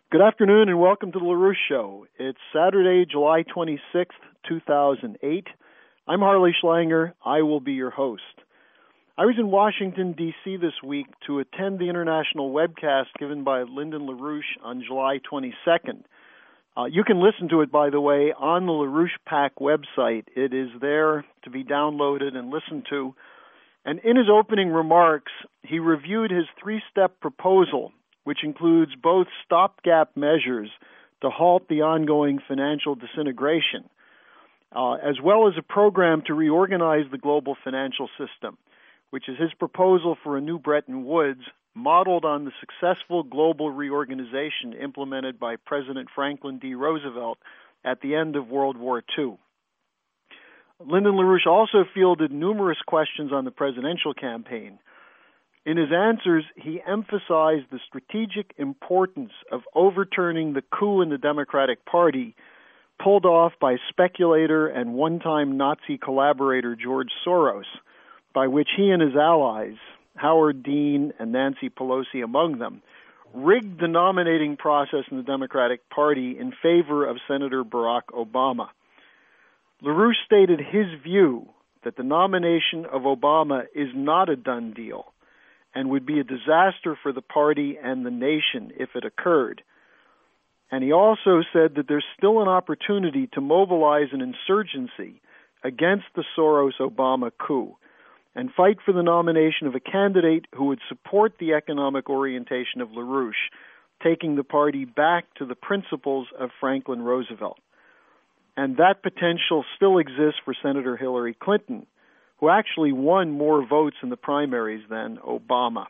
Good afternoon and welcome to the LaRouche Show. It's Saturday, July 26th, 2008. I'm Harley Schlanger. I will be your host. I was in Washington, D.C. this week to attend the international webcast given by Lyndon LaRouche on July 22nd. You can listen to it, by the way, on the LaRouche PAC website. It is there to be downloaded and listened to. And in his opening remarks, he reviewed his three-step proposal, which includes both stopgap measures to halt the ongoing financial disintegration, as well as a program to reorganize the global financial system, which is his proposal for a new Bretton Woods modeled on the successful global reorganization implemented by President Franklin D. Roosevelt at the end of World War II. Lyndon LaRouche also fielded numerous questions on the presidential campaign. In his answers, he emphasized the strategic importance of overturning the coup in the Democratic Party pulled off by speculator and one-time Nazi collaborator George Soros, by which he and his allies, Howard Dean and Nancy Pelosi among them, rigged the nominating process in the Democratic Party in favor of Senator Barack Obama. LaRouche stated his view that the nomination of Obama is not a done deal and would be a disaster for the party and the nation if it occurred. And he also said that there's still an opportunity to mobilize an insurgency against the Soros-Obama coup and fight for the nomination of a candidate who would support the economic orientation of LaRouche, taking the party back to the principles of Franklin Roosevelt. And that potential still exists for Senator Hillary Clinton, who actually won more votes in the primaries than Obama.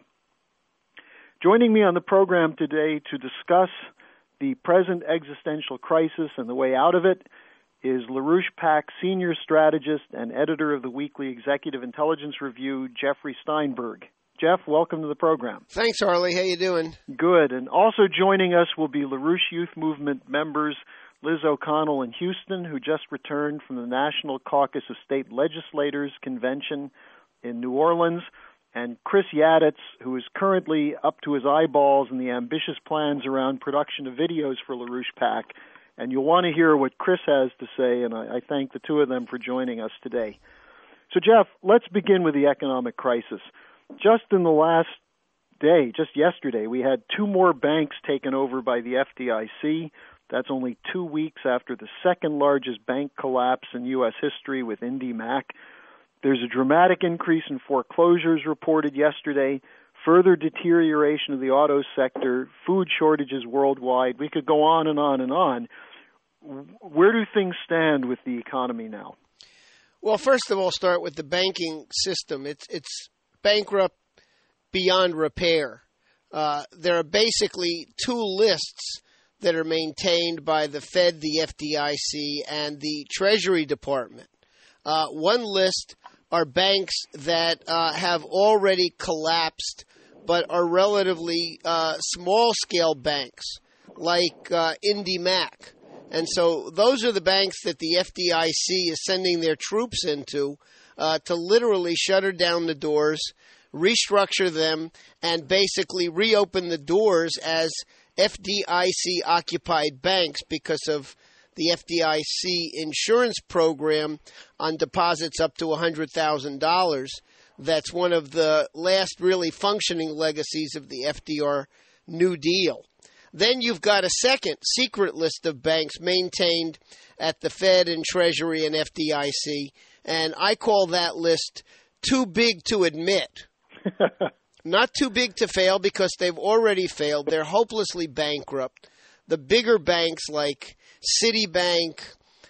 Joining me on the program today to discuss the present existential crisis and the way out of it is LaRouche PAC senior strategist and editor of the weekly Executive Intelligence Review, Jeffrey Steinberg. Jeff, welcome to the program. Thanks, Harley. How you doing? Good. And also joining us will be LaRouche Youth Movement members Liz O'Connell in Houston, who just returned from the National Caucus of State Legislators Convention in New Orleans, and Chris Yaditz, who is currently up to his eyeballs in the ambitious plans around production of videos for LaRouche PAC. And you'll want to hear what Chris has to say, and I thank the two of them for joining us today. So, Jeff, let's begin with the economic crisis. Just in the last day, just yesterday, we had two more banks taken over by the FDIC. That's only 2 weeks after the second largest bank collapse in U.S. history with IndyMac. There's a dramatic increase in foreclosures reported yesterday, further deterioration of the auto sector, food shortages worldwide. We could go on and on and on. Where do things stand with the economy now? Well, first of all, start with the banking system. It's bankrupt beyond repair. There are basically two lists that are maintained by the Fed, the FDIC, and the Treasury Department. One list are banks that have already collapsed but are relatively small-scale banks like IndyMac. And so those are the banks that the FDIC is sending their troops into to literally shutter down the doors, restructure them, and basically reopen the doors as FDIC-occupied banks because of the FDIC insurance program on deposits up to $100,000. That's one of the last really functioning legacies of the FDR New Deal. Then you've got a second secret list of banks maintained at the Fed and Treasury and FDIC, and I call that list too big to admit. Not too big to fail because they've already failed. They're hopelessly bankrupt. The bigger banks like Citibank,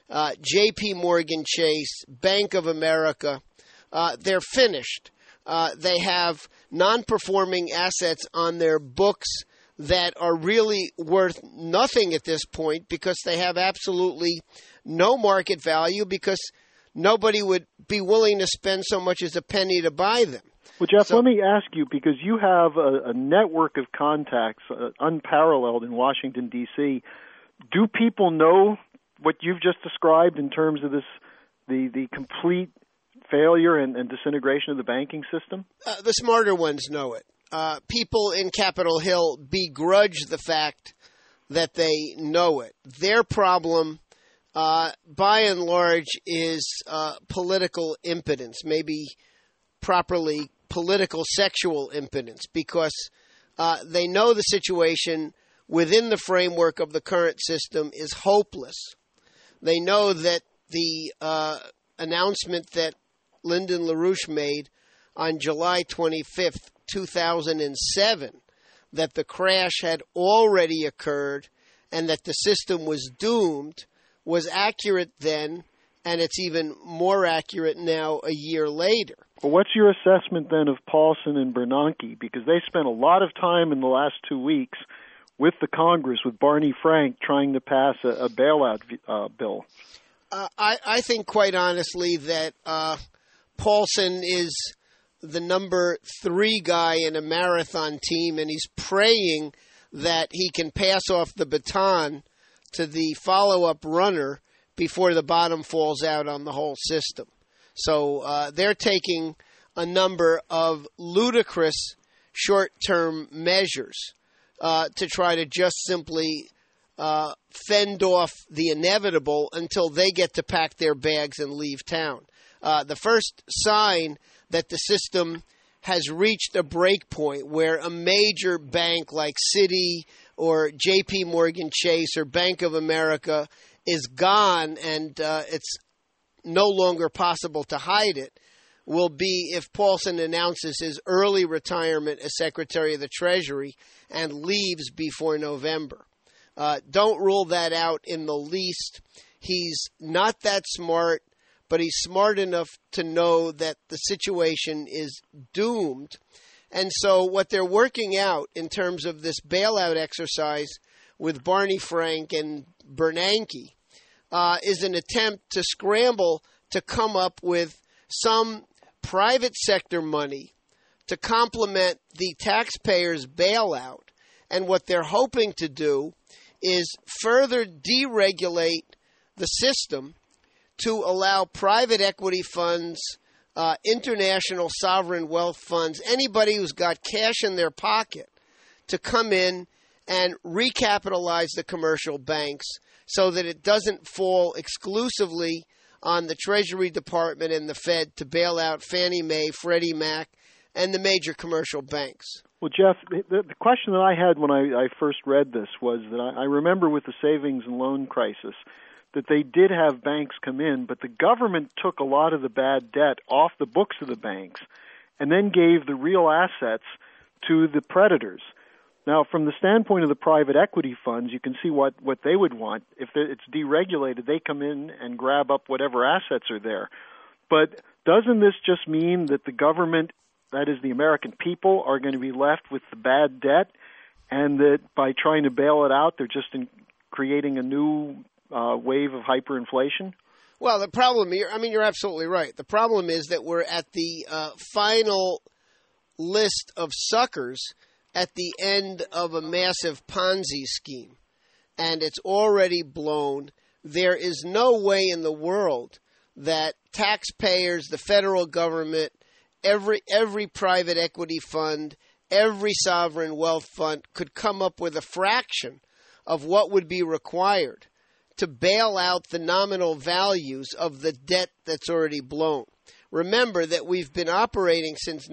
J.P. Morgan Chase, Bank of America, they're finished. They have non-performing assets on their books that are really worth nothing at this point because they have absolutely no market value because nobody would be willing to spend so much as a penny to buy them. Well, Jeff, let me ask you, because you have a network of contacts unparalleled in Washington, D.C. Do people know what you've just described in terms of this, the complete failure and disintegration of the banking system? The smarter ones know it. People in Capitol Hill begrudge the fact that they know it. Their problem, by and large, is political impotence, maybe properly political sexual impotence, because they know the situation within the framework of the current system is hopeless. They know that the announcement that Lyndon LaRouche made on July 25th, 2007, that the crash had already occurred and that the system was doomed, was accurate then, and it's even more accurate now a year later. Well, what's your assessment then of Paulson and Bernanke? Because they spent a lot of time in the last 2 weeks with the Congress, with Barney Frank, trying to pass a bailout bill. I think, quite honestly, that Paulson is the number 3 guy in a marathon team, and he's praying that he can pass off the baton to the follow-up runner before the bottom falls out on the whole system. So they're taking a number of ludicrous short-term measures to try to just simply fend off the inevitable until they get to pack their bags and leave town. The first sign that the system has reached a break point where a major bank like Citi or J.P. Morgan Chase or Bank of America is gone and it's no longer possible to hide it will be if Paulson announces his early retirement as Secretary of the Treasury and leaves before November. Don't rule that out in the least. He's not that smart, but he's smart enough to know that the situation is doomed. And so what they're working out in terms of this bailout exercise with Barney Frank and Bernanke is an attempt to scramble to come up with some private sector money to complement the taxpayers' bailout. And what they're hoping to do is further deregulate the system to allow private equity funds, international sovereign wealth funds, anybody who's got cash in their pocket to come in and recapitalize the commercial banks so that it doesn't fall exclusively on the Treasury Department and the Fed to bail out Fannie Mae, Freddie Mac, and the major commercial banks. Well, Jeff, the question that I had when I first read this was that I remember with the savings and loan crisis that they did have banks come in, but the government took a lot of the bad debt off the books of the banks and then gave the real assets to the predators. Now, from the standpoint of the private equity funds, you can see what they would want. If it's deregulated, they come in and grab up whatever assets are there. But doesn't this just mean that the government, that is the American people, are going to be left with the bad debt, and that by trying to bail it out, they're just creating a new wave of hyperinflation? Well, the problem here, you're absolutely right. The problem is that we're at the final list of suckers at the end of a massive Ponzi scheme, and it's already blown. There is no way in the world that taxpayers, the federal government, every private equity fund, every sovereign wealth fund could come up with a fraction of what would be required to bail out the nominal values of the debt that's already blown. Remember that we've been operating since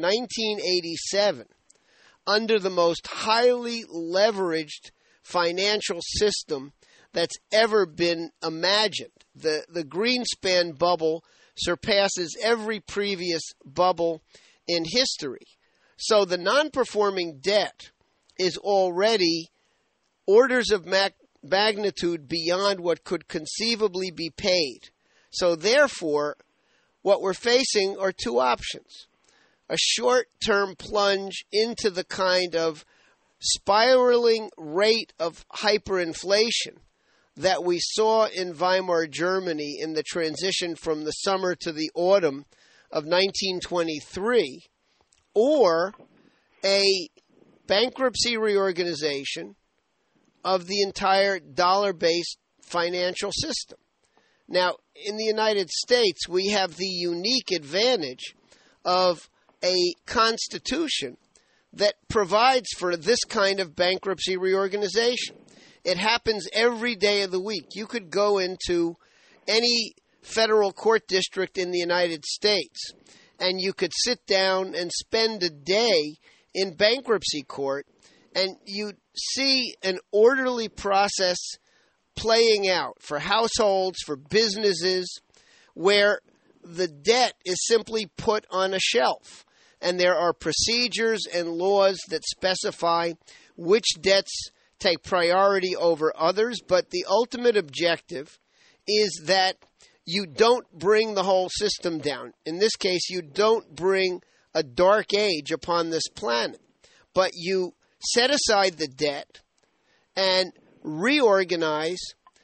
1987 under the most highly leveraged financial system that's ever been imagined. The Greenspan bubble surpasses every previous bubble in history. So the non-performing debt is already orders of magnitude beyond what could conceivably be paid. So therefore, what we're facing are two options. A short-term plunge into the kind of spiraling rate of hyperinflation that we saw in Weimar Germany in the transition from the summer to the autumn of 1923, or a bankruptcy reorganization of the entire dollar-based financial system. Now, in the United States, we have the unique advantage of a constitution that provides for this kind of bankruptcy reorganization. It happens every day of the week. You could go into any federal court district in the United States, and you could sit down and spend a day in bankruptcy court, and you'd see an orderly process playing out for households, for businesses, where the debt is simply put on a shelf. And there are procedures and laws that specify which debts take priority over others. But the ultimate objective is that you don't bring the whole system down. In this case, you don't bring a dark age upon this planet, but you set aside the debt and reorganize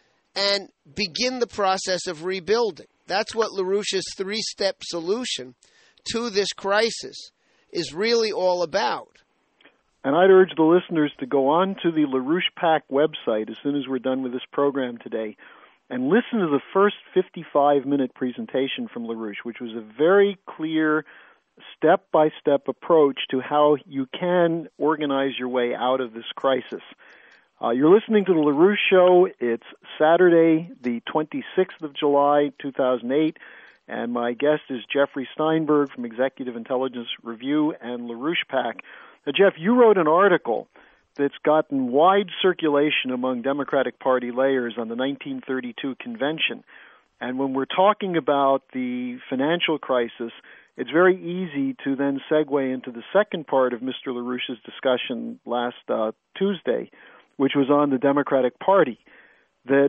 and begin the process of rebuilding. That's what LaRouche's three-step solution to this crisis is really all about. And I'd urge the listeners to go on to the LaRouche PAC website as soon as we're done with this program today and listen to the first 55-minute presentation from LaRouche, which was a very clear step-by-step approach to how you can organize your way out of this crisis. You're listening to the LaRouche Show. It's Saturday, the 26th of July, 2008, and my guest is Jeffrey Steinberg from Executive Intelligence Review and LaRouche PAC. Now, Jeff, you wrote an article that's gotten wide circulation among Democratic Party layers on the 1932 convention. And when we're talking about the financial crisis, it's very easy to then segue into the second part of Mr. LaRouche's discussion last Tuesday, which was on the Democratic Party, that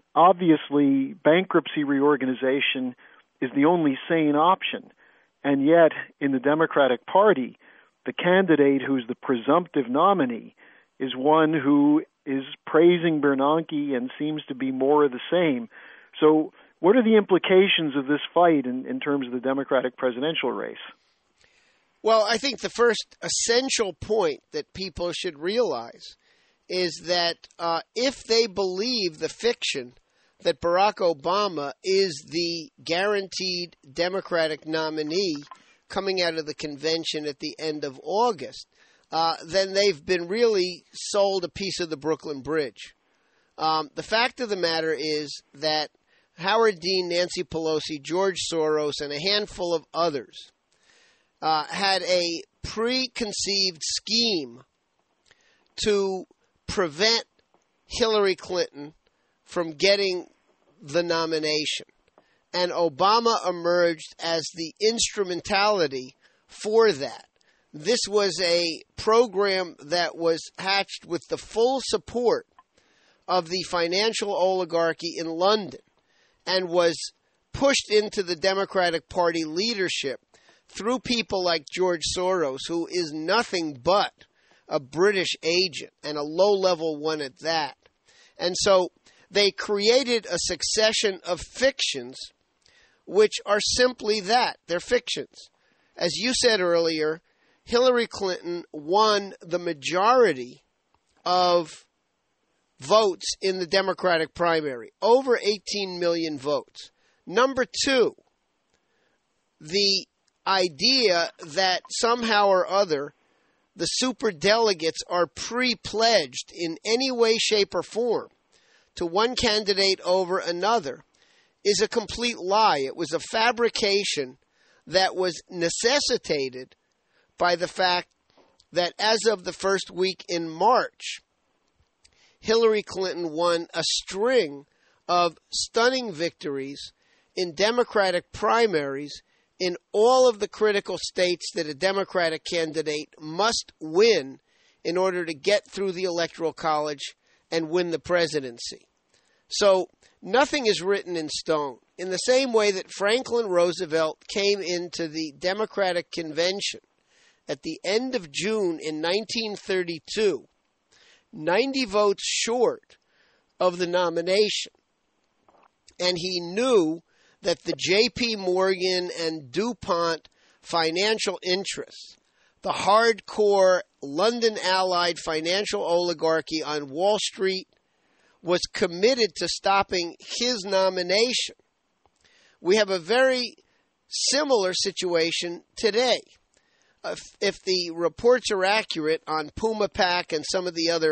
obviously bankruptcy reorganization is the only sane option. And yet, in the Democratic Party, the candidate who's the presumptive nominee is one who is praising Bernanke and seems to be more of the same. So what are the implications of this fight in terms of the Democratic presidential race? Well, I think the first essential point that people should realize is that if they believe the fiction that Barack Obama is the guaranteed Democratic nominee coming out of the convention at the end of August, then they've been really sold a piece of the Brooklyn Bridge. The fact of the matter is that Howard Dean, Nancy Pelosi, George Soros, and a handful of others had a preconceived scheme to prevent Hillary Clinton from getting the nomination. And Obama emerged as the instrumentality for that. This was a program that was hatched with the full support of the financial oligarchy in London and was pushed into the Democratic Party leadership through people like George Soros, who is nothing but a British agent and a low-level one at that. And so they created a succession of fictions which are simply that. They're fictions. As you said earlier, Hillary Clinton won the majority of votes in the Democratic primary, over 18 million votes. Number two, the idea that somehow or other the superdelegates are pre-pledged in any way, shape, or form to one candidate over another is a complete lie. It was a fabrication that was necessitated by the fact that as of the first week in March, Hillary Clinton won a string of stunning victories in Democratic primaries in all of the critical states that a Democratic candidate must win in order to get through the Electoral College and win the presidency. So nothing is written in stone. In the same way that Franklin Roosevelt came into the Democratic Convention at the end of June in 1932, 90 votes short of the nomination, and he knew that the J.P. Morgan and DuPont financial interests, the hardcore London-allied financial oligarchy on Wall Street, was committed to stopping his nomination. We have a very similar situation today. If the reports are accurate on Puma PAC and some of the other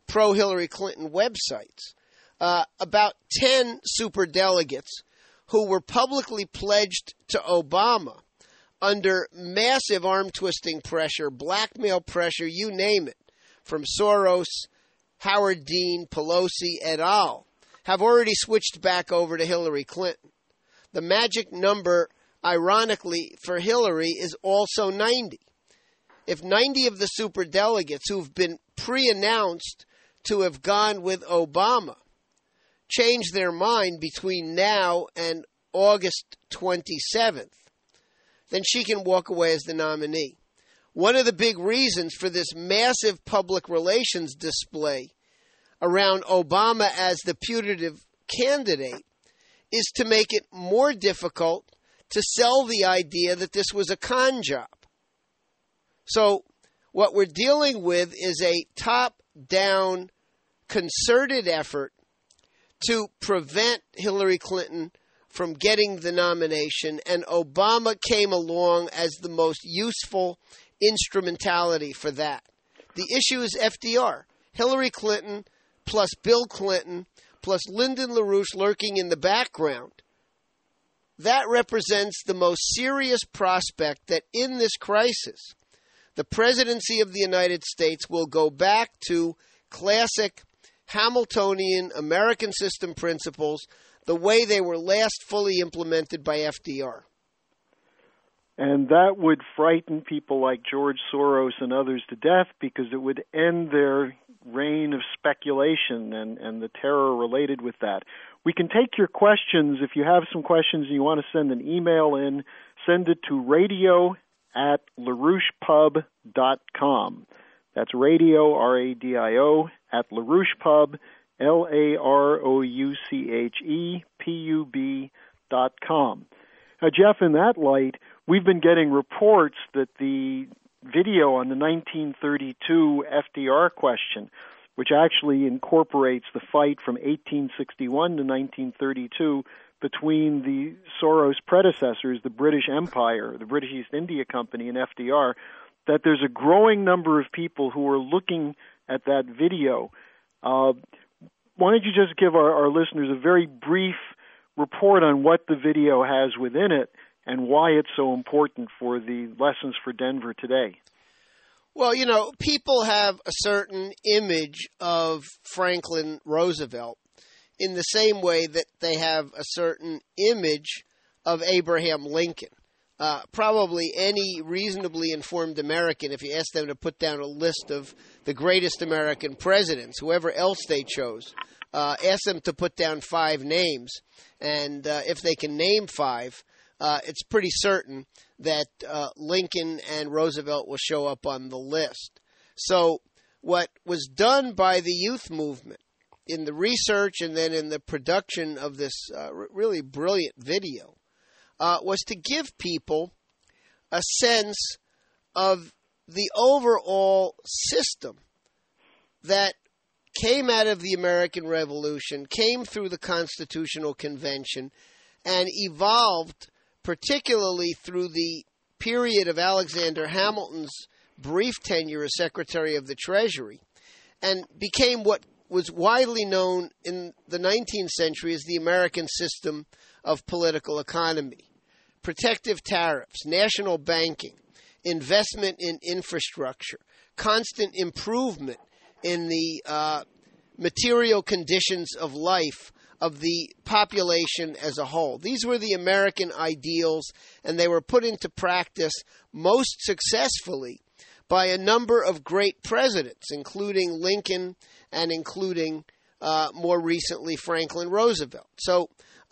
pro-Hillary Clinton websites, about 10 superdelegates who were publicly pledged to Obama under massive arm-twisting pressure, blackmail pressure, you name it, from Soros, Howard Dean, Pelosi, et al., have already switched back over to Hillary Clinton. The magic number, ironically, for Hillary is also 90. If 90 of the superdelegates who've been pre-announced to have gone with Obama change their mind between now and August 27th, then she can walk away as the nominee. One of the big reasons for this massive public relations display around Obama as the putative candidate is to make it more difficult to sell the idea that this was a con job. So what we're dealing with is a top-down concerted effort to prevent Hillary Clinton from getting the nomination, and Obama came along as the most useful instrumentality for that. The issue is FDR. Hillary Clinton plus Bill Clinton plus Lyndon LaRouche lurking in the background. That represents the most serious prospect that in this crisis, the presidency of the United States will go back to classic Hamiltonian American system principles, the way they were last fully implemented by FDR. And that would frighten people like George Soros and others to death, because it would end their reign of speculation and the terror related with that. We can take your questions. If you have some questions and you want to send an email in, send it to radio@larouchepub.com. That's radio, R-A-D-I-O, at LaRouchepub, LaRouchepub.com. Jeff, in that light, we've been getting reports that the video on the 1932 FDR question, which actually incorporates the fight from 1861 to 1932 between the Soros predecessors, the British Empire, the British East India Company, and FDR, that there's a growing number of people who are looking at that video. Why don't you just give our listeners a very brief report on what the video has within it and why it's so important for the lessons for Denver today? Well, you know, people have a certain image of Franklin Roosevelt in the same way that they have a certain image of Abraham Lincoln. Probably any reasonably informed American, if you ask them to put down a list of the greatest American presidents, whoever else they chose, ask them to put down 5 names, and if they can name 5, it's pretty certain that Lincoln and Roosevelt will show up on the list. So what was done by the youth movement in the research and then in the production of this really brilliant video was to give people a sense of the overall system that came out of the American Revolution, came through the Constitutional Convention, and evolved particularly through the period of Alexander Hamilton's brief tenure as Secretary of the Treasury, and became what was widely known in the 19th century as the American system of political economy. Protective tariffs, national banking, investment in infrastructure, constant improvement in the material conditions of life of the population as a whole. These were the American ideals, and they were put into practice most successfully by a number of great presidents, including Lincoln and including, more recently, Franklin Roosevelt. So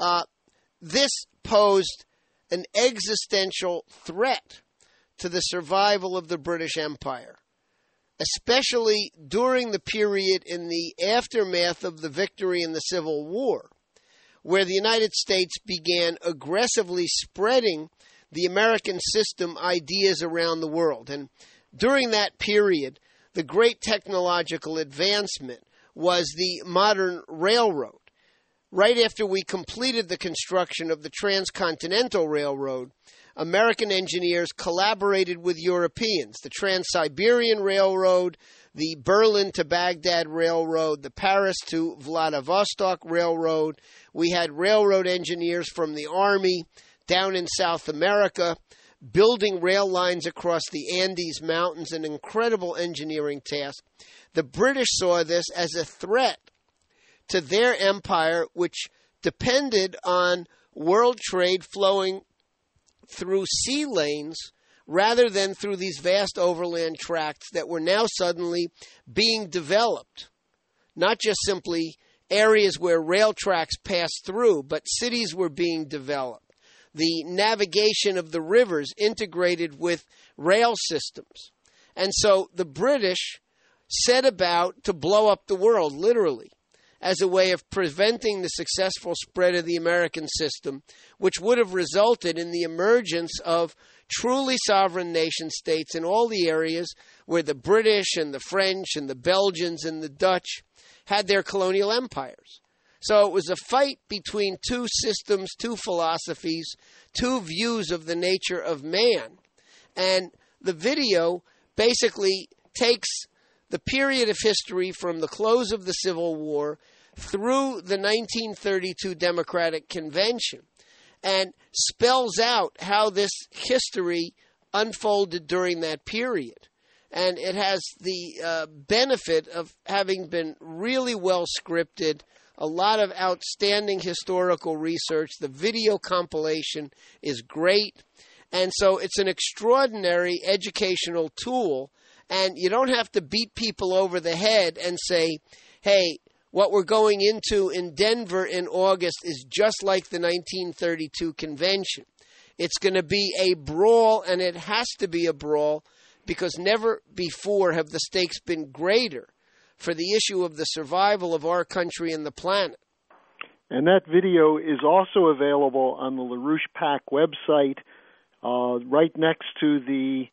this posed an existential threat to the survival of the British Empire, especially during the period in the aftermath of the victory in the Civil War, where the United States began aggressively spreading the American system ideas around the world. And during that period, the great technological advancement was the modern railroad. Right after we completed the construction of the Transcontinental Railroad, American engineers collaborated with Europeans. The Trans-Siberian Railroad, the Berlin to Baghdad Railroad, the Paris to Vladivostok Railroad. We had railroad engineers from the Army down in South America building rail lines across the Andes Mountains, an incredible engineering task. The British saw this as a threat to their empire, which depended on world trade flowing through sea lanes rather than through these vast overland tracts that were now suddenly being developed. Not just simply areas where rail tracks passed through, but cities were being developed. The navigation of the rivers integrated with rail systems. And so the British set about to blow up the world, literally, as a way of preventing the successful spread of the American system, which would have resulted in the emergence of truly sovereign nation states in all the areas where the British and the French and the Belgians and the Dutch had their colonial empires. So it was a fight between two systems, two philosophies, two views of the nature of man. And the video basically takes the period of history from the close of the Civil War through the 1932 Democratic Convention and spells out how this history unfolded during that period. And it has the benefit of having been really well scripted, a lot of outstanding historical research. The video compilation is great. And so it's an extraordinary educational tool. And you don't have to beat people over the head and say, hey, what we're going into in Denver in August is just like the 1932 convention. It's going to be a brawl, and it has to be a brawl, because never before have the stakes been greater for the issue of the survival of our country and the planet. And that video is also available on the LaRouche PAC website, right next to the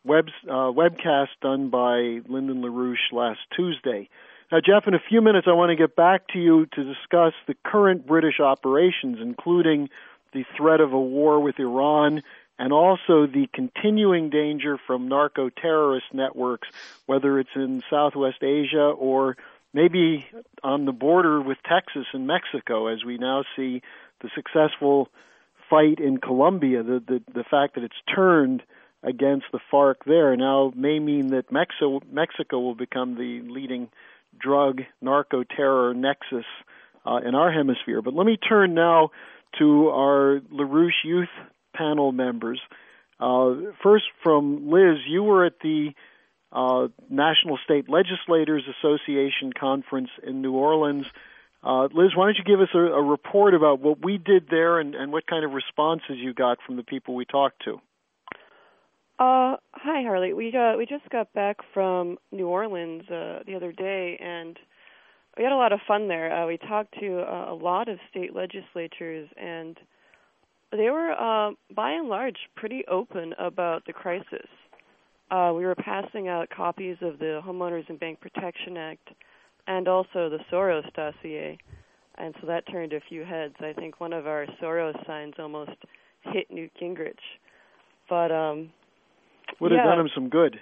webcast done by Lyndon LaRouche last Tuesday. Now, Jeff, in a few minutes, I want to get back to you to discuss the current British operations, including the threat of a war with Iran and also the continuing danger from narco-terrorist networks, whether it's in Southwest Asia or maybe on the border with Texas and Mexico, as we now see the successful fight in Colombia. The fact that it's turned against the FARC there now may mean that Mexico will become the leading drug narco-terror nexus in our hemisphere. But let me turn now to our LaRouche Youth panel members. First, from Liz, you were at the National State Legislators Association conference in New Orleans. Liz, why don't you give us a report about what we did there and what kind of responses you got from the people we talked to? Hi, Harley. We just got back from New Orleans the other day, and we had a lot of fun there. We talked to a lot of state legislatures, and they were, by and large, pretty open about the crisis. We were passing out copies of the Homeowners and Bank Protection Act and also the Soros dossier, and so that turned a few heads. I think one of our Soros signs almost hit Newt Gingrich. But would have done him some good.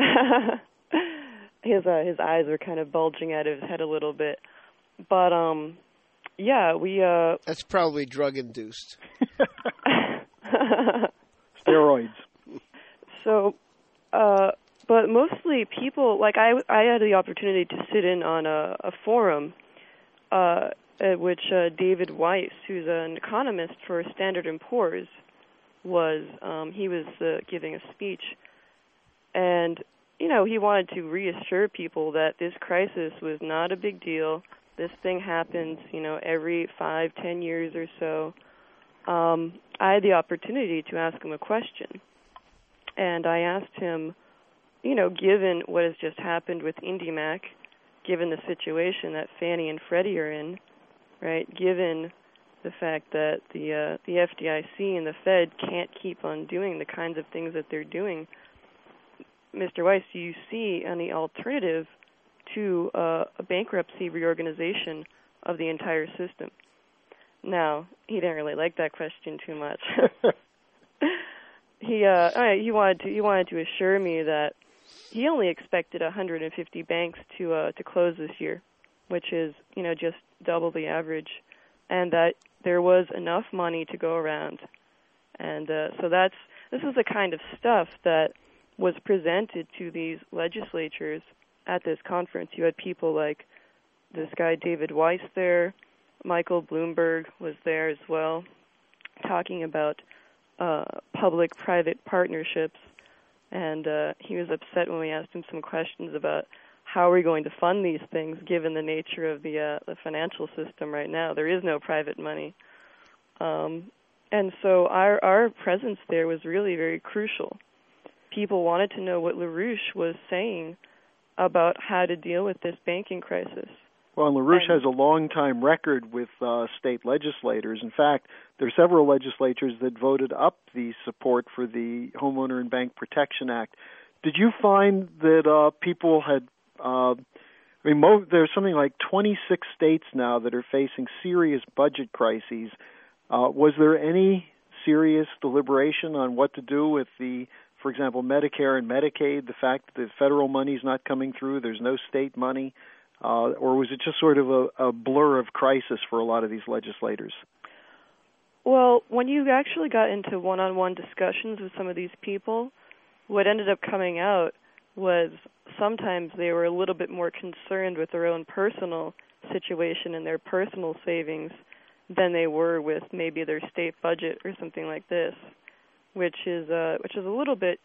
His eyes were kind of bulging out of his head a little bit. But we that's probably drug induced. Steroids. So but mostly people, like I had the opportunity to sit in on a forum at which David Weiss, who's an economist for Standard & Poor's, was giving a speech. And, he wanted to reassure people that this crisis was not a big deal. This thing happens, every 5-10 years or so. I had the opportunity to ask him a question. And I asked him, given what has just happened with IndyMac, given the situation that Fannie and Freddie are in, right, given the fact that the FDIC and the Fed can't keep on doing the kinds of things that they're doing, Mr. Weiss, do you see any alternative to a bankruptcy reorganization of the entire system? Now, he didn't really like that question too much. he wanted to assure me that he only expected 150 banks to close this year, which is just double the average, and that there was enough money to go around, and so this is the kind of stuff that was presented to these legislatures at this conference. You had people like this guy David Weiss there, Michael Bloomberg was there as well, talking about public-private partnerships, and he was upset when we asked him some questions about how are we going to fund these things given the nature of the financial system right now. There is no private money. And so our presence there was really very crucial. People wanted to know what LaRouche was saying about how to deal with this banking crisis. Well, and LaRouche has a long-time record with state legislators. In fact, there are several legislatures that voted up the support for the Homeowner and Bank Protection Act. Did you find that people had there's something like 26 states now that are facing serious budget crises. Was there any serious deliberation on what to do with for example, Medicare and Medicaid, the fact that the federal money is not coming through, there's no state money, or was it just sort of a blur of crisis for a lot of these legislators? Well, when you actually got into one-on-one discussions with some of these people, what ended up coming out was sometimes they were a little bit more concerned with their own personal situation and their personal savings than they were with maybe their state budget or something like this, which is a little bit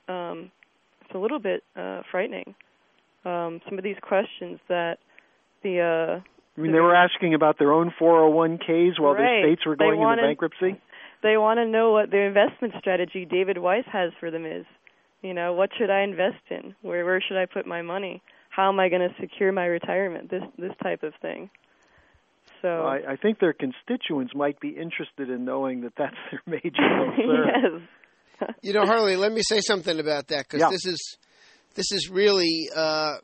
frightening. Some of these questions that they were asking about their own 401ks while their states were going into bankruptcy? They want to know what their investment strategy David Weiss has for them is. What should I invest in? Where should I put my money? How am I going to secure my retirement? This type of thing. So I think their constituents might be interested in knowing that that's their major concern. Yes. Harley, let me say something about that because this is really a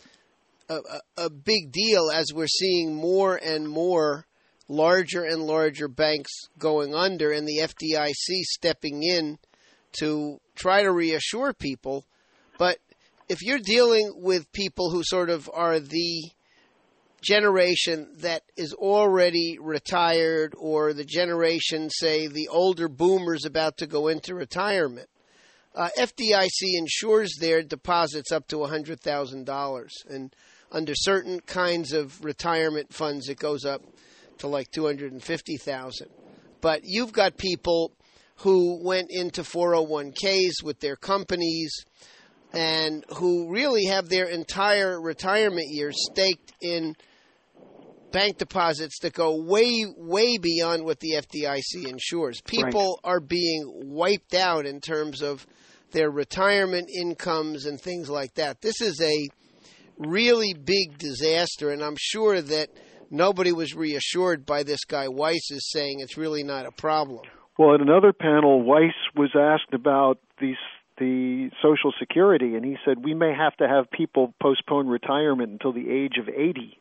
big deal as we're seeing more and more larger and larger banks going under and the FDIC stepping in to try to reassure people. But if you're dealing with people who sort of are the generation that is already retired or the generation, say, the older boomers about to go into retirement, FDIC insures their deposits up to $100,000. And under certain kinds of retirement funds, it goes up to like $250,000. But you've got people who went into 401ks with their companies and who really have their entire retirement years staked in bank deposits that go way, way beyond what the FDIC insures. People are being wiped out in terms of their retirement incomes and things like that. This is a really big disaster, and I'm sure that nobody was reassured by this guy Weiss is saying it's really not a problem. Well, at another panel, Weiss was asked about the Social Security, and he said we may have to have people postpone retirement until the age of 80.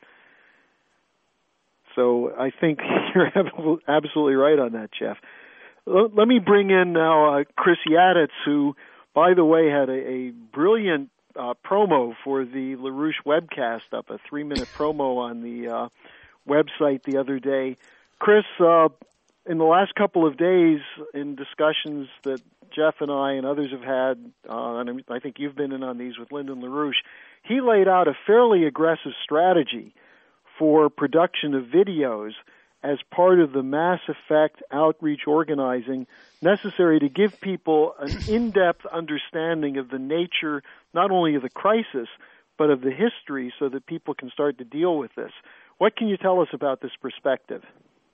So I think you're absolutely right on that, Jeff. Let me bring in now Chris Yaditz, who, by the way, had a brilliant promo for the LaRouche webcast up, a 3-minute promo on the website the other day. Chris, in the last couple of days, in discussions that Jeff and I and others have had, and I think you've been in on these with Lyndon LaRouche, he laid out a fairly aggressive strategy for production of videos as part of the mass effect outreach organizing necessary to give people an in-depth understanding of the nature not only of the crisis, but of the history so that people can start to deal with this. What can you tell us about this perspective?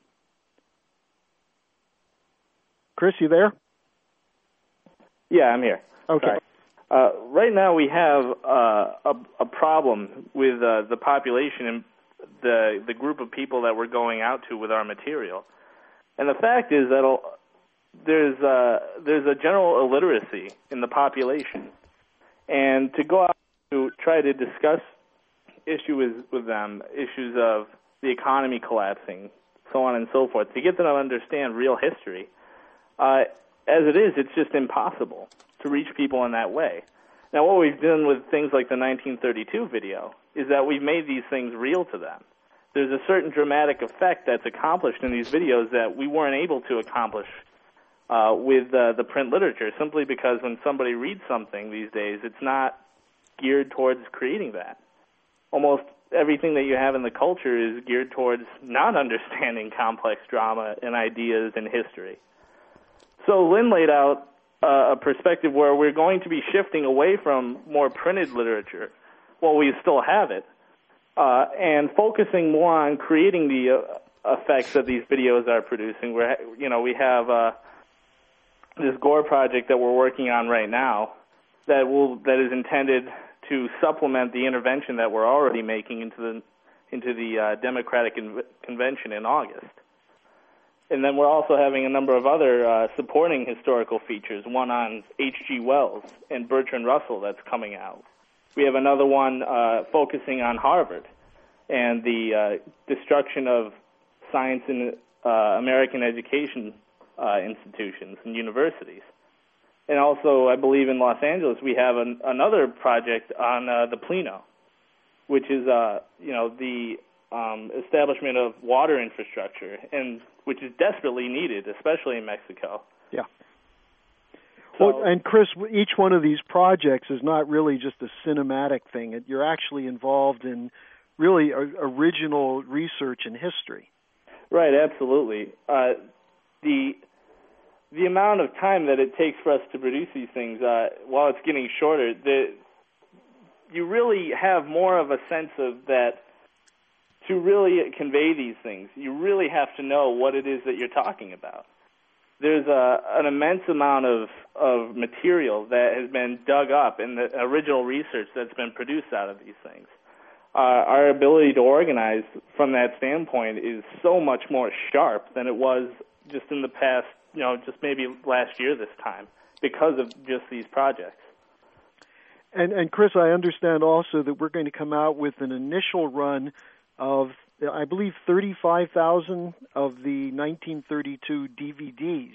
Chris, you there? Yeah, I'm here. Okay. Sorry. Right now we have a problem with the population and the group of people that we're going out to with our material. And the fact is that there's a general illiteracy in the population. And to go out to try to discuss issues with them, issues of the economy collapsing, so on and so forth, to get them to understand real history, as it is, it's just impossible to reach people in that way. Now, what we've done with things like the 1932 video is that we've made these things real to them. There's a certain dramatic effect that's accomplished in these videos that we weren't able to accomplish with the print literature, simply because when somebody reads something these days, it's not geared towards creating that. Almost everything that you have in the culture is geared towards not understanding complex drama and ideas and history. So Lynn laid out a perspective where we're going to be shifting away from more printed literature, while we still have it, and focusing more on creating the effects that these videos are producing. We have this Gore project that we're working on right now that is intended to supplement the intervention that we're already making into the Democratic Convention in August. And then we're also having a number of other supporting historical features, one on H.G. Wells and Bertrand Russell that's coming out. We have another one focusing on Harvard and the destruction of science in American education institutions and universities. And also, I believe in Los Angeles, we have another project on the Plano, which is the establishment of water infrastructure, and which is desperately needed, especially in Mexico. Yeah. So, well, and Chris, each one of these projects is not really just a cinematic thing. You're actually involved in really original research and history. Right, absolutely. The amount of time that it takes for us to produce these things, while it's getting shorter, you really have more of a sense of that. To really convey these things, you really have to know what it is that you're talking about. There's an immense amount of material that has been dug up in the original research that's been produced out of these things. Our ability to organize from that standpoint is so much more sharp than it was just in the past, just maybe last year this time, because of just these projects. And Chris, I understand also that we're going to come out with an initial run of, I believe, 35,000 of the 1932 DVDs.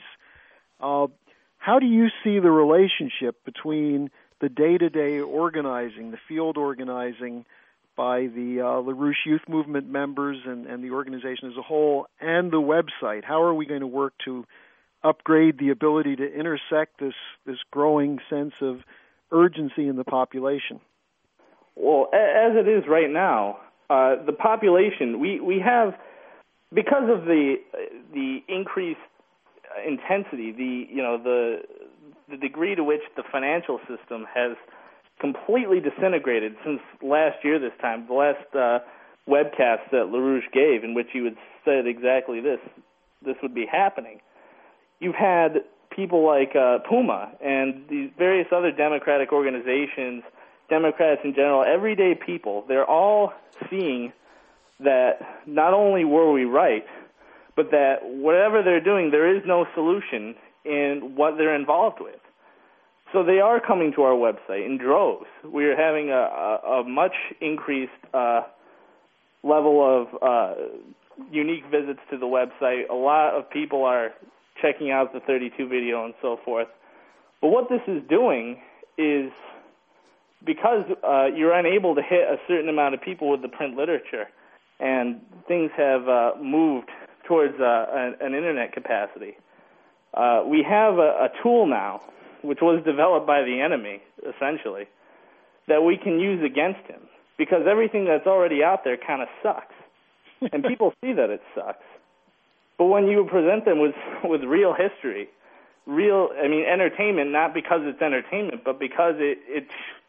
How do you see the relationship between the day-to-day organizing, the field organizing by the LaRouche Youth Movement members and the organization as a whole, and the website? How are we going to work to upgrade the ability to intersect this growing sense of urgency in the population? Well, as it is right now, the population, we have, because of the increased intensity, the degree to which the financial system has completely disintegrated since last year this time, the last webcast that LaRouche gave, in which he would said exactly this would be happening. You've had people like Puma and these various other democratic organizations, Democrats in general, everyday people, they're all seeing that not only were we right, but that whatever they're doing, there is no solution in what they're involved with. So they are coming to our website in droves. We are having a much increased level of unique visits to the website. A lot of people are checking out the 32 video and so forth. But what this is doing is, because you're unable to hit a certain amount of people with the print literature, and things have moved towards an internet capacity, we have a tool now, which was developed by the enemy, essentially, that we can use against him, because everything that's already out there kind of sucks, and people see that it sucks. But when you present them with real history, entertainment, not because it's entertainment, but because it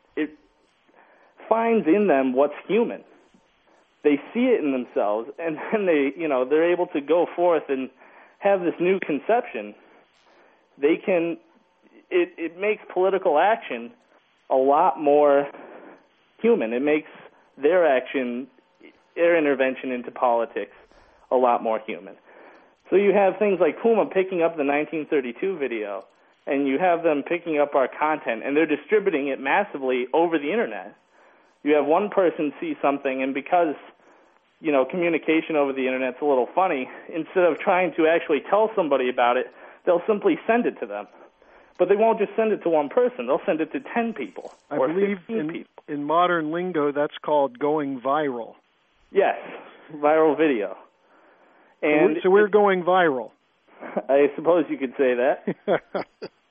finds in them what's human. They see it in themselves, and then they're able to go forth and have this new conception. They can. It makes political action a lot more human. It makes their action, their intervention into politics, a lot more human. So you have things like Puma picking up the 1932 video, and you have them picking up our content, and they're distributing it massively over the internet. You have one person see something, and because communication over the internet's a little funny, instead of trying to actually tell somebody about it, they'll simply send it to them. But they won't just send it to one person. They'll send it to 10 people or 15 people. In modern lingo, that's called going viral. Yes, viral video. And so we're going viral. I suppose you could say that.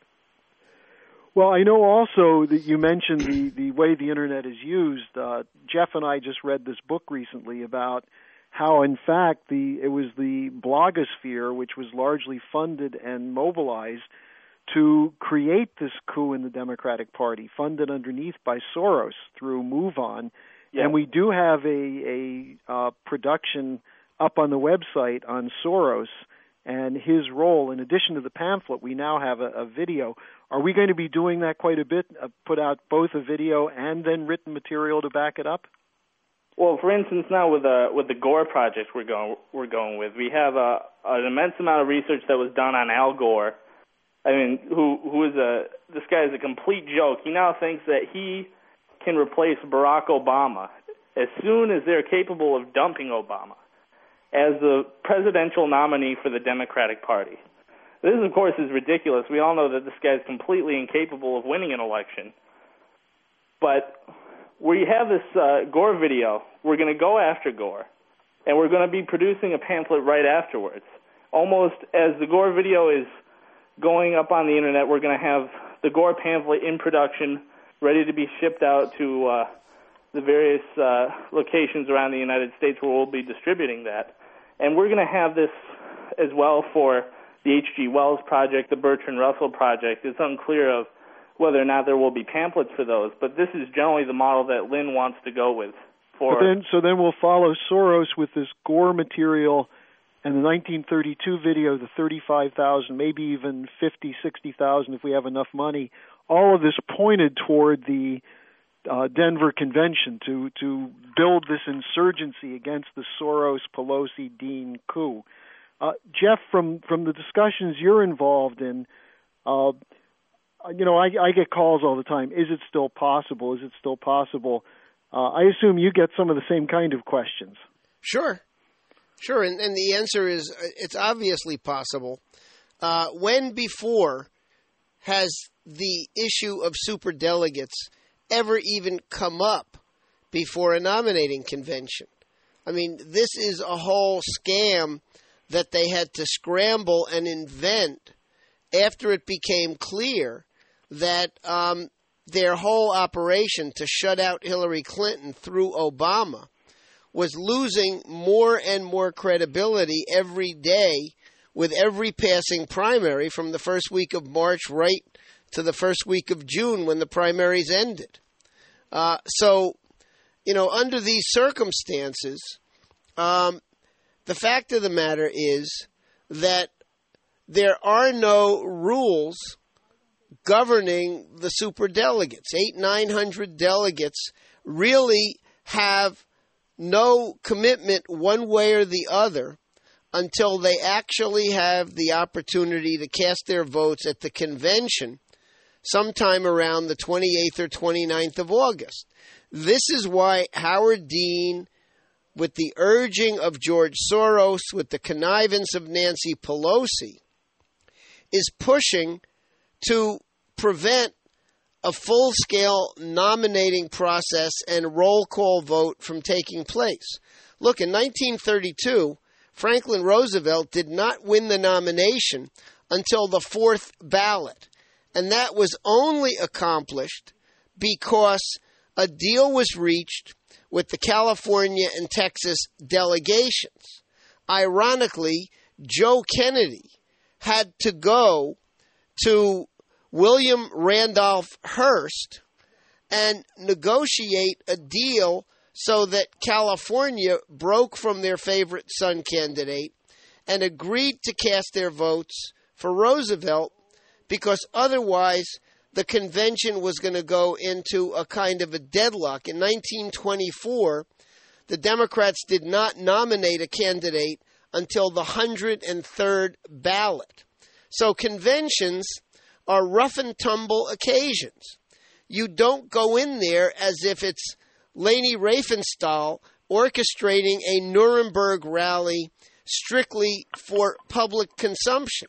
Well, I know also that you mentioned the way the Internet is used. Jeff and I just read this book recently about how, in fact, it was the blogosphere, which was largely funded and mobilized to create this coup in the Democratic Party, funded underneath by Soros through MoveOn. Yeah. And we do have a production up on the website on Soros and his role. In addition to the pamphlet, we now have a video. Are we going to be doing that quite a bit, put out both a video and then written material to back it up? Well, for instance, now with the Gore project we're going with, we have an immense amount of research that was done on Al Gore. I mean, this guy is a complete joke. He now thinks that he can replace Barack Obama as soon as they're capable of dumping Obama as the presidential nominee for the Democratic Party. This, of course, is ridiculous. We all know that this guy is completely incapable of winning an election. But we have this Gore video. We're going to go after Gore, and we're going to be producing a pamphlet right afterwards. Almost as the Gore video is going up on the Internet, we're going to have the Gore pamphlet in production, ready to be shipped out to the various locations around the United States where we'll be distributing that. And we're going to have this as well for the H.G. Wells project, the Bertrand Russell project. It's unclear of whether or not there will be pamphlets for those, but this is generally the model that Lynn wants to go with. So then we'll follow Soros with this Gore material and the 1932 video, the 35,000, maybe even 50, 60,000 if we have enough money. All of this pointed toward the Denver Convention to build this insurgency against the Soros-Pelosi-Dean coup. Jeff, from the discussions you're involved in, I get calls all the time. Is it still possible? Is it still possible? I assume you get some of the same kind of questions. Sure. And the answer is it's obviously possible. When before has the issue of superdelegates ever even come up before a nominating convention? I mean, this is a whole scam that they had to scramble and invent after it became clear that their whole operation to shut out Hillary Clinton through Obama was losing more and more credibility every day with every passing primary from the first week of March right to the first week of June when the primaries ended. So, under these circumstances, the fact of the matter is that there are no rules governing the superdelegates. 800-900 delegates really have no commitment one way or the other until they actually have the opportunity to cast their votes at the convention sometime around the 28th or 29th of August. This is why Howard Dean, with the urging of George Soros, with the connivance of Nancy Pelosi, is pushing to prevent a full-scale nominating process and roll call vote from taking place. Look, in 1932, Franklin Roosevelt did not win the nomination until the fourth ballot, and that was only accomplished because a deal was reached with the California and Texas delegations. Ironically, Joe Kennedy had to go to William Randolph Hearst and negotiate a deal so that California broke from their favorite son candidate and agreed to cast their votes for Roosevelt, because otherwise the convention was going to go into a kind of a deadlock. In 1924, the Democrats did not nominate a candidate until the 103rd ballot. So conventions are rough and tumble occasions. You don't go in there as if it's Leni Riefenstahl orchestrating a Nuremberg rally strictly for public consumption.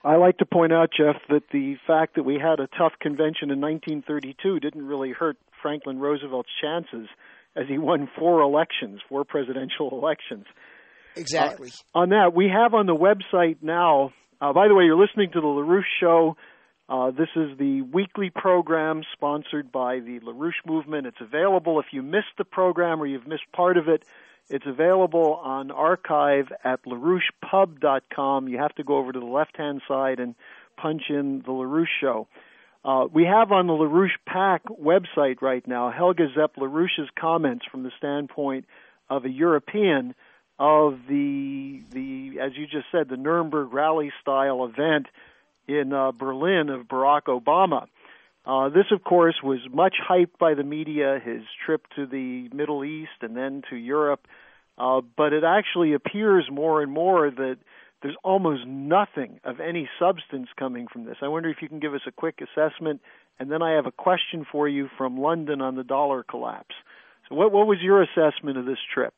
I like to point out, Jeff, that the fact that we had a tough convention in 1932 didn't really hurt Franklin Roosevelt's chances, as he won 4 presidential elections. Exactly. On that, we have on the website now, by the way, you're listening to the LaRouche Show. This is the weekly program sponsored by the LaRouche Movement. It's available if you missed the program or you've missed part of it. It's available on archive at LaRouchePub.com. You have to go over to the left-hand side and punch in the LaRouche Show. We have on the LaRouche PAC website right now Helga Zepp LaRouche's comments from the standpoint of a European of the as you just said, the Nuremberg rally-style event in Berlin of Barack Obama. This, of course, was much hyped by the media, his trip to the Middle East and then to Europe, but it actually appears more and more that there's almost nothing of any substance coming from this. I wonder if you can give us a quick assessment, and then I have a question for you from London on the dollar collapse. So what was your assessment of this trip?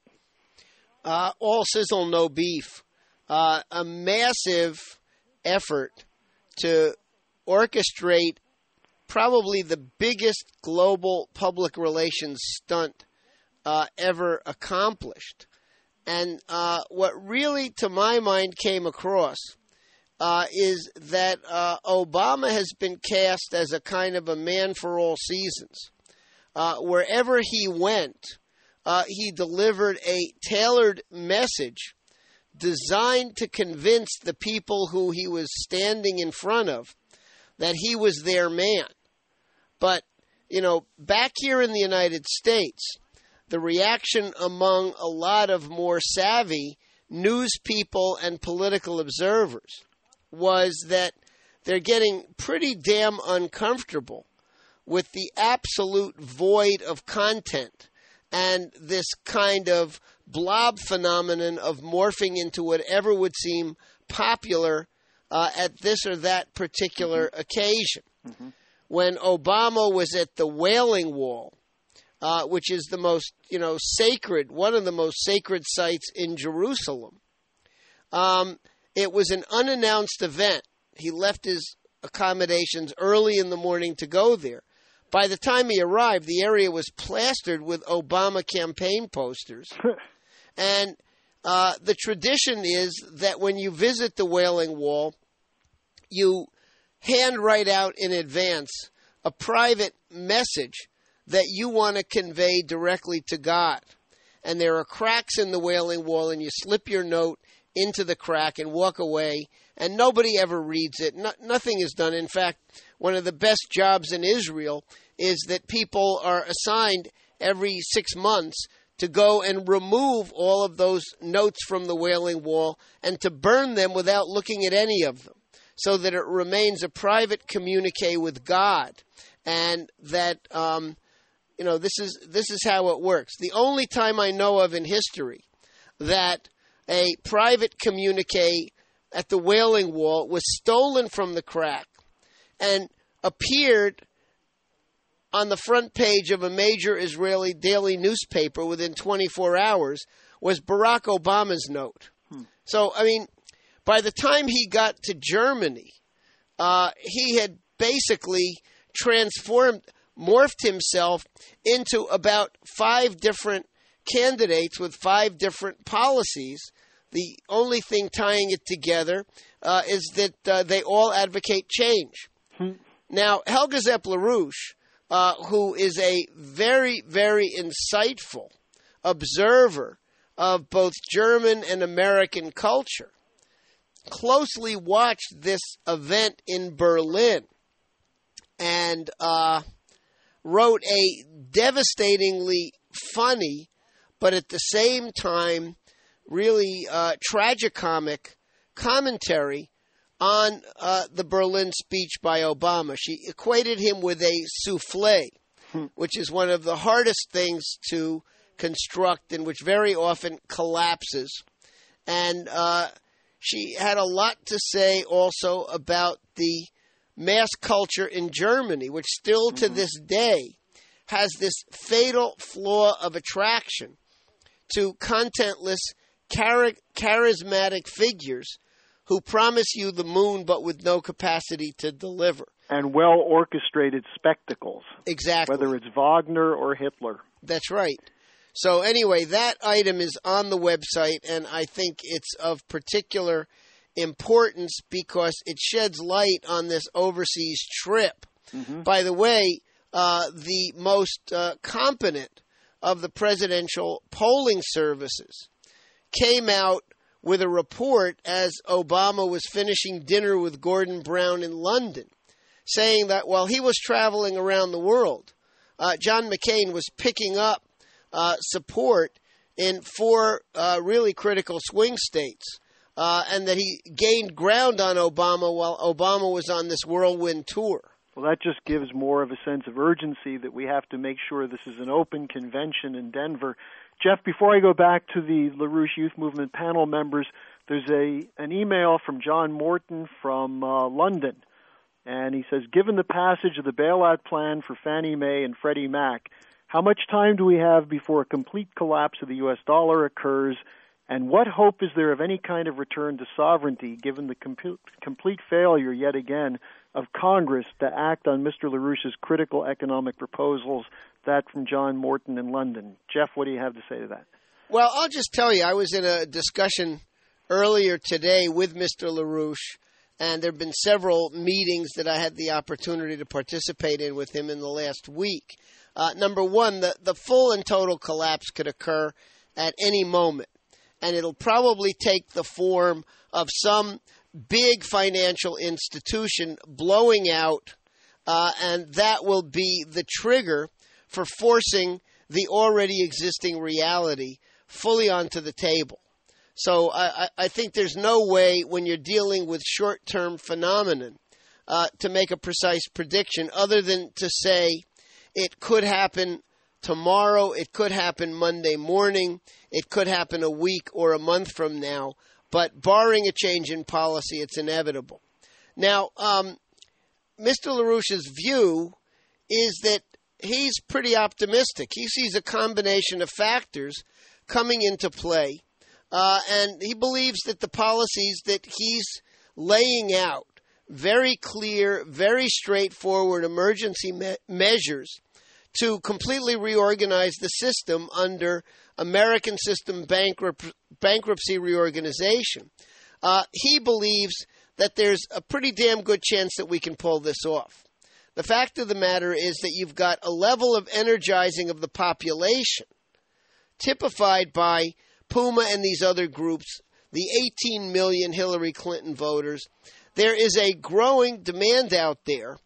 All sizzle, no beef. A massive effort to orchestrate probably the biggest global public relations stunt ever accomplished. And what really, to my mind, came across is that Obama has been cast as a kind of a man for all seasons. Wherever he went, he delivered a tailored message designed to convince the people who he was standing in front of that he was their man. But, back here in the United States, the reaction among a lot of more savvy news people and political observers was that they're getting pretty damn uncomfortable with the absolute void of content and this kind of blob phenomenon of morphing into whatever would seem popular at this or that particular occasion. Mm-hmm. When Obama was at the Wailing Wall, which is the most, sacred, one of the most sacred sites in Jerusalem, it was an unannounced event. He left his accommodations early in the morning to go there. By the time he arrived, the area was plastered with Obama campaign posters. And the tradition is that when you visit the Wailing Wall, you handwrite out in advance a private message that you want to convey directly to God. And there are cracks in the Wailing Wall, and you slip your note into the crack and walk away, and nobody ever reads it. Nothing is done. In fact, one of the best jobs in Israel is that people are assigned every 6 months to go and remove all of those notes from the Wailing Wall and to burn them without looking at any of them, so that it remains a private communique with God, and that this is how it works. The only time I know of in history that a private communique at the Wailing Wall was stolen from the crack and appeared on the front page of a major Israeli daily newspaper within 24 hours was Barack Obama's note. So, by the time he got to Germany, he had basically morphed himself into about 5 different candidates with 5 different policies. The only thing tying it together is that they all advocate change. Now, Helga Zepp LaRouche, who is a very, very insightful observer of both German and American culture, closely watched this event in Berlin and wrote a devastatingly funny, but at the same time really tragicomic commentary on the Berlin speech by Obama. She equated him with a souffle, which is one of the hardest things to construct and which very often collapses. And she had a lot to say also about the mass culture in Germany, which still to this day has this fatal flaw of attraction to contentless, charismatic figures who promise you the moon but with no capacity to deliver. And well-orchestrated spectacles. Exactly. Whether it's Wagner or Hitler. That's right. So anyway, that item is on the website, and I think it's of particular importance because it sheds light on this overseas trip. Mm-hmm. By the way, the most competent of the presidential polling services came out with a report as Obama was finishing dinner with Gordon Brown in London, saying that while he was traveling around the world, John McCain was picking up support in 4 really critical swing states, and that he gained ground on Obama while Obama was on this whirlwind tour. Well, that just gives more of a sense of urgency that we have to make sure this is an open convention in Denver. Jeff, before I go back to the LaRouche Youth Movement panel members, there's an email from John Morton from London, and he says, given the passage of the bailout plan for Fannie Mae and Freddie Mac, how much time do we have before a complete collapse of the U.S. dollar occurs, and what hope is there of any kind of return to sovereignty given the complete failure, yet again, of Congress to act on Mr. LaRouche's critical economic proposals? That from John Morton in London. Jeff, what do you have to say to that? Well, I'll just tell you, I was in a discussion earlier today with Mr. LaRouche, and there have been several meetings that I had the opportunity to participate in with him in the last week. Number one, the full and total collapse could occur at any moment, and it'll probably take the form of some big financial institution blowing out, and that will be the trigger for forcing the already existing reality fully onto the table. So I think there's no way when you're dealing with short-term phenomenon to make a precise prediction other than to say it could happen tomorrow, it could happen Monday morning, it could happen a week or a month from now, but barring a change in policy, it's inevitable. Now, Mr. LaRouche's view is that he's pretty optimistic. He sees a combination of factors coming into play, and he believes that the policies that he's laying out, very clear, very straightforward emergency measures to completely reorganize the system under American System Bankruptcy Reorganization, he believes that there's a pretty damn good chance that we can pull this off. The fact of the matter is that you've got a level of energizing of the population typified by Puma and these other groups, the 18 million Hillary Clinton voters. There is a growing demand out there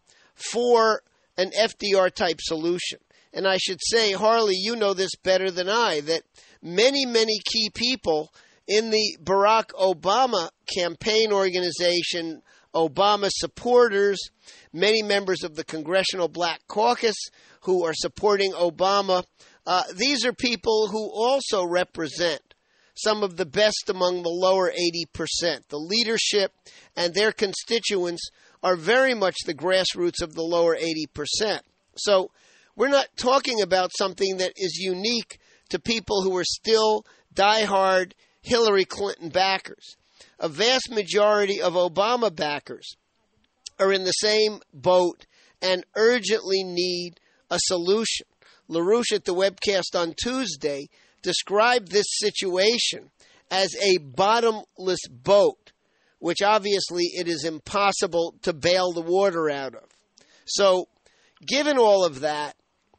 for an FDR-type solution. And I should say, Harley, you know this better than I, that many, many key people in the Barack Obama campaign organization, Obama supporters, many members of the Congressional Black Caucus who are supporting Obama, these are people who also represent some of the best among the lower 80%. The leadership and their constituents are very much the grassroots of the lower 80%. So we're not talking about something that is unique to people who are still diehard Hillary Clinton backers. A vast majority of Obama backers are in the same boat and urgently need a solution. LaRouche at the webcast on Tuesday described this situation as a bottomless boat, which obviously it is impossible to bail the water out of. So, given all of that,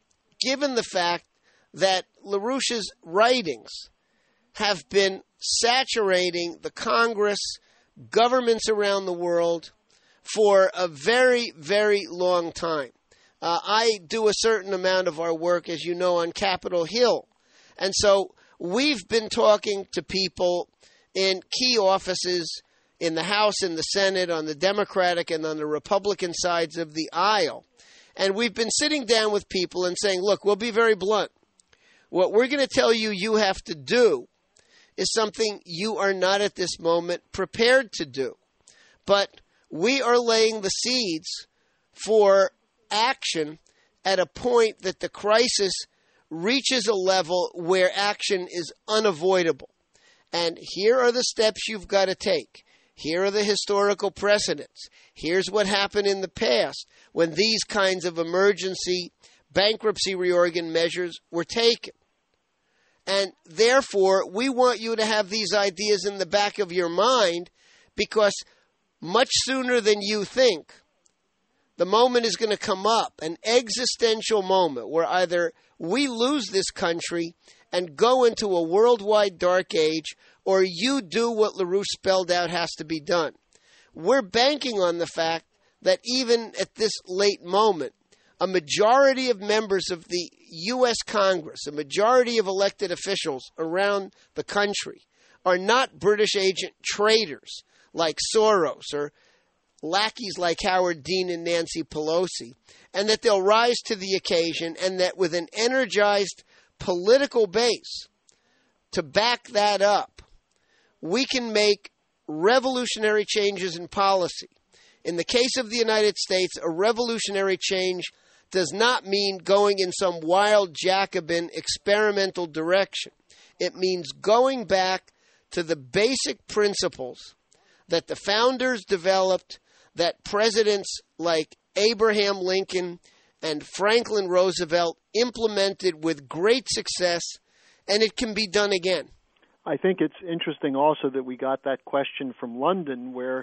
given the fact that LaRouche's writings have been saturating the Congress, governments around the world for a very, very long time. I do a certain amount of our work, as you know, on Capitol Hill. And so we've been talking to people in key offices in the House and the Senate, on the Democratic and on the Republican sides of the aisle. And we've been sitting down with people and saying, look, we'll be very blunt. What we're going to tell you you have to do is something you are not at this moment prepared to do. But we are laying the seeds for action at a point that the crisis reaches a level where action is unavoidable. And here are the steps you've got to take. Here are the historical precedents. Here's what happened in the past when these kinds of emergency bankruptcy reorgan measures were taken. And therefore, we want you to have these ideas in the back of your mind, because much sooner than you think, the moment is going to come up, an existential moment where either we lose this country and go into a worldwide dark age, or you do what LaRouche spelled out has to be done. We're banking on the fact that even at this late moment, a majority of members of the U.S. Congress, a majority of elected officials around the country, are not British agent traitors like Soros or lackeys like Howard Dean and Nancy Pelosi, and that they'll rise to the occasion, and that with an energized political base to back that up, we can make revolutionary changes in policy. In the case of the United States, a revolutionary change does not mean going in some wild Jacobin experimental direction. It means going back to the basic principles that the founders developed, that presidents like Abraham Lincoln and Franklin Roosevelt implemented with great success, and it can be done again. I think it's interesting also that we got that question from London, where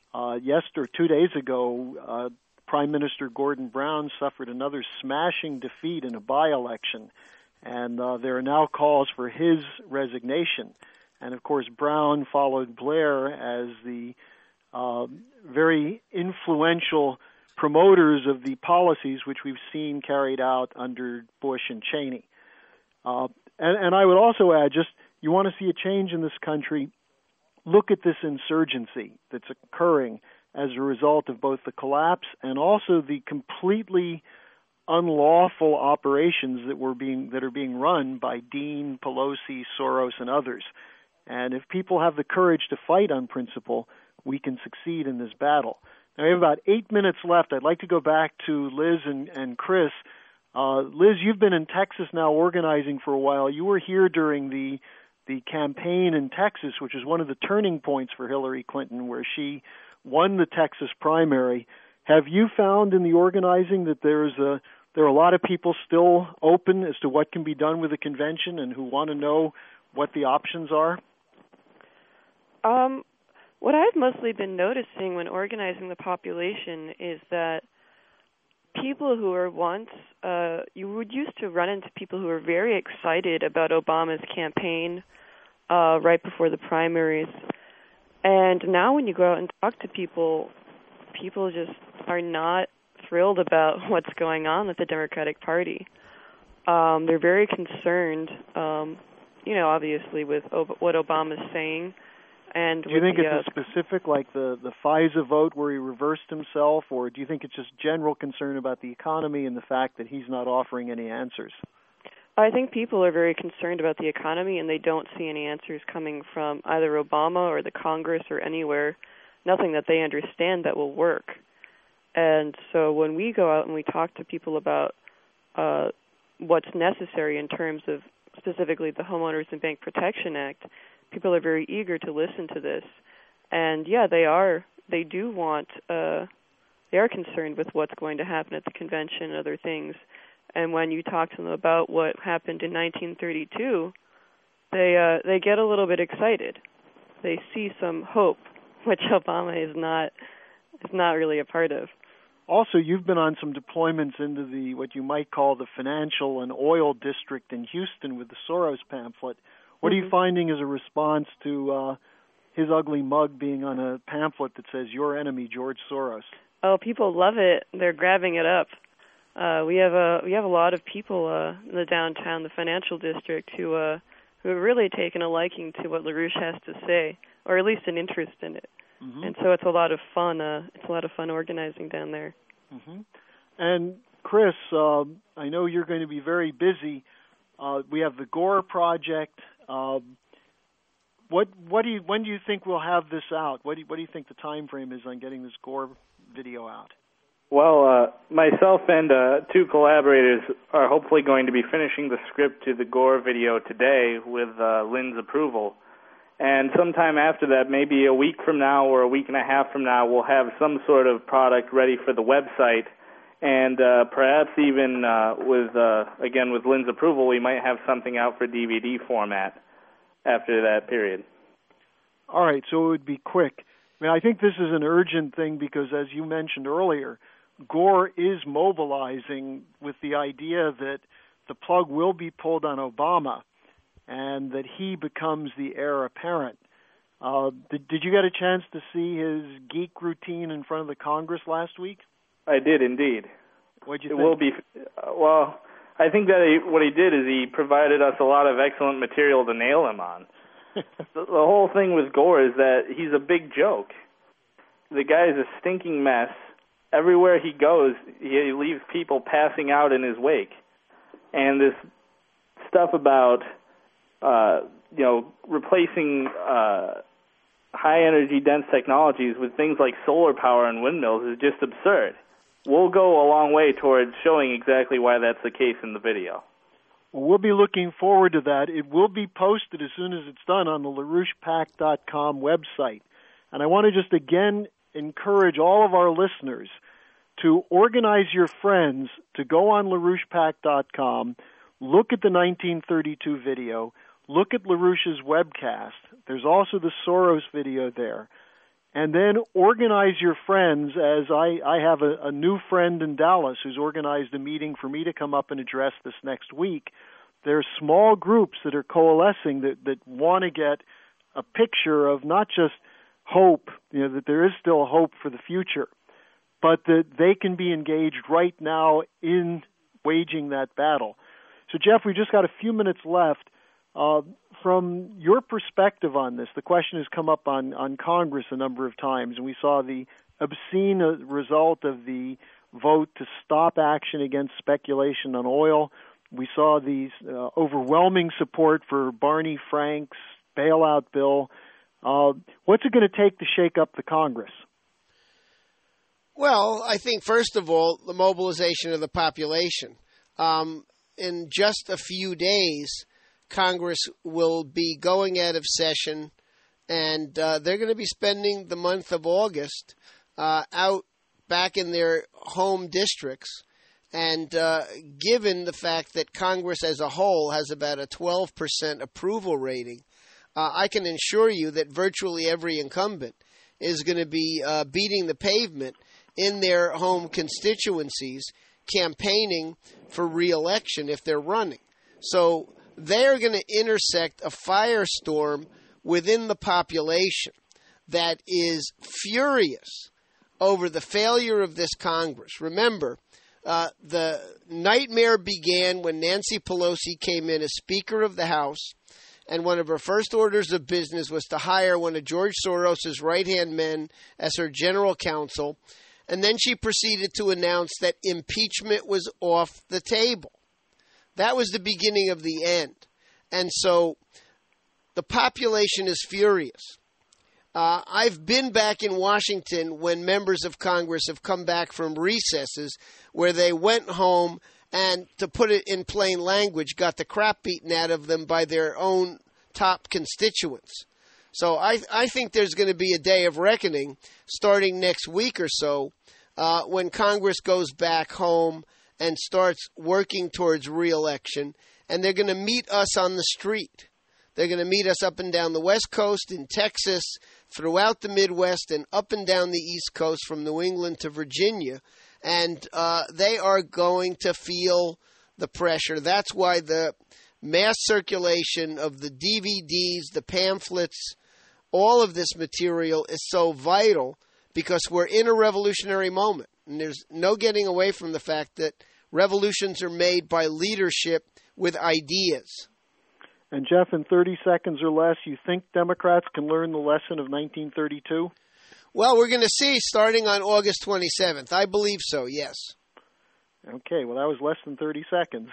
2 days ago, Prime Minister Gordon Brown suffered another smashing defeat in a by-election, and there are now calls for his resignation. And, of course, Brown followed Blair as the very influential promoters of the policies which we've seen carried out under Bush and Cheney. And I would also add, just you want to see a change in this country, look at this insurgency that's occurring as a result of both the collapse and also the completely unlawful operations that are being run by Dean, Pelosi, Soros, and others. And if people have the courage to fight on principle, we can succeed in this battle. Now, we have about 8 minutes left. I'd like to go back to Liz and Chris. Liz, you've been in Texas now organizing for a while. You were here during the campaign in Texas, which is one of the turning points for Hillary Clinton, where she won the Texas primary. Have you found in the organizing that there are a lot of people still open as to what can be done with the convention and who want to know what the options are? What I've mostly been noticing when organizing the population is that people who are once, you would used to run into people who were very excited about Obama's campaign right before the primaries. And now when you go out and talk to people, people just are not thrilled about what's going on with the Democratic Party. They're very concerned, obviously with what Obama's saying. And do you think it's a specific, like the FISA vote where he reversed himself, or do you think it's just general concern about the economy and the fact that he's not offering any answers? I think people are very concerned about the economy, and they don't see any answers coming from either Obama or the Congress or anywhere, nothing that they understand that will work. And so when we go out and we talk to people about what's necessary in terms of specifically the Homeowners and Bank Protection Act, people are very eager to listen to this. And, yeah, they are concerned with what's going to happen at the convention and other things. And when you talk to them about what happened in 1932, they get a little bit excited. They see some hope, which Obama is not really a part of. Also, you've been on some deployments into the what you might call the financial and oil district in Houston with the Soros pamphlet. What are you finding as a response to his ugly mug being on a pamphlet that says "Your enemy, George Soros"? Oh, people love it. They're grabbing it up. We have a lot of people in the downtown, the financial district, who have really taken a liking to what LaRouche has to say, or at least an interest in it. Mm-hmm. And so it's a lot of fun. It's a lot of fun organizing down there. Mm-hmm. And Chris, I know you're going to be very busy. We have the Gore Project. When do you think we'll have this out? What do you think the time frame is on getting this Gore video out? Well, myself and two collaborators are hopefully going to be finishing the script to the Gore video today with Lynn's approval. And sometime after that, maybe a week from now or a week and a half from now, we'll have some sort of product ready for the website. And perhaps even with Lynn's approval, we might have something out for DVD format after that period. All right, so it would be quick. I mean, I think this is an urgent thing because, as you mentioned earlier, Gore is mobilizing with the idea that the plug will be pulled on Obama and that he becomes the heir apparent. Did you get a chance to see his geek routine in front of the Congress last week? I did indeed. What'd you think? It will be, well, I think that what he did is he provided us a lot of excellent material to nail him on. The whole thing with Gore is that he's a big joke. The guy is a stinking mess. Everywhere he goes, he leaves people passing out in his wake. And this stuff about, replacing high-energy dense technologies with things like solar power and windmills is just absurd. We'll go a long way towards showing exactly why that's the case in the video. Well, we'll be looking forward to that. It will be posted as soon as it's done on the LaRouchePAC.com website. And I want to just again encourage all of our listeners to organize your friends to go on LaRouchePAC.com, look at the 1932 video, look at LaRouche's webcast. There's also the Soros video there. And then organize your friends, as I have a new friend in Dallas who's organized a meeting for me to come up and address this next week. There are small groups that are coalescing that want to get a picture of not just hope, that there is still hope for the future, but that they can be engaged right now in waging that battle. So, Jeff, we just got a few minutes left. From your perspective on this, the question has come up on Congress a number of times, and we saw the obscene result of the vote to stop action against speculation on oil. We saw these overwhelming support for Barney Frank's bailout bill. What's it going to take to shake up the Congress? Well, I think, first of all, the mobilization of the population. In just a few days, Congress will be going out of session, and they're going to be spending the month of August out back in their home districts. And given the fact that Congress as a whole has about a 12% approval rating, I can assure you that virtually every incumbent is going to be beating the pavement in their home constituencies, campaigning for re-election if they're running. So they're going to intersect a firestorm within the population that is furious over the failure of this Congress. Remember, the nightmare began when Nancy Pelosi came in as Speaker of the House, and one of her first orders of business was to hire one of George Soros's right-hand men as her general counsel, and then she proceeded to announce that impeachment was off the table. That was the beginning of the end. And so the population is furious. I've been back in Washington when members of Congress have come back from recesses where they went home and, to put it in plain language, got the crap beaten out of them by their own top constituents. So I think there's going to be a day of reckoning starting next week or so when Congress goes back home and starts working towards re-election, and they're going to meet us on the street. They're going to meet us up and down the West Coast, in Texas, throughout the Midwest, and up and down the East Coast from New England to Virginia. And they are going to feel the pressure. That's why the mass circulation of the DVDs, the pamphlets, all of this material is so vital, because we're in a revolutionary moment. And there's no getting away from the fact that revolutions are made by leadership with ideas. And, Jeff, in 30 seconds or less, you think Democrats can learn the lesson of 1932? Well, we're going to see starting on August 27th. I believe so, yes. Okay, well, that was less than 30 seconds.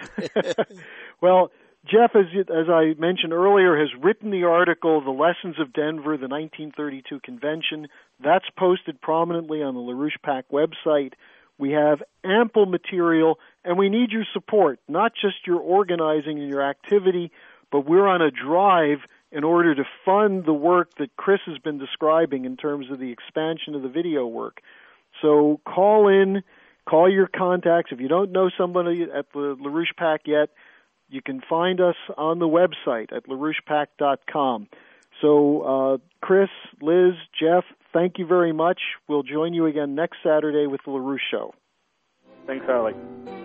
Well, Jeff, as I mentioned earlier, has written the article, The Lessons of Denver, the 1932 Convention. That's posted prominently on the LaRouche PAC website. We have ample material, and we need your support, not just your organizing and your activity, but we're on a drive in order to fund the work that Chris has been describing in terms of the expansion of the video work. So call in, call your contacts. If you don't know somebody at the LaRouche PAC yet, you can find us on the website at LaRouchePAC.com. So Chris, Liz, Jeff, thank you very much. We'll join you again next Saturday with the LaRouche Show. Thanks, Harley.